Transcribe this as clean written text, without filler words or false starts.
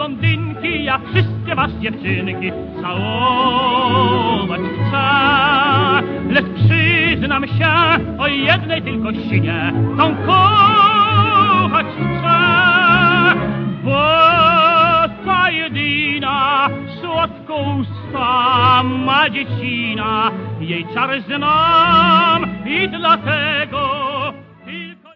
blondynki, ja wszystkie was dziewczynki całować chcę. Lecz przyznam się o jednej tylko sinie, tą kochać chcę. Bo ta jedyna słodko usta ma dziecina, jej czar znam i dlatego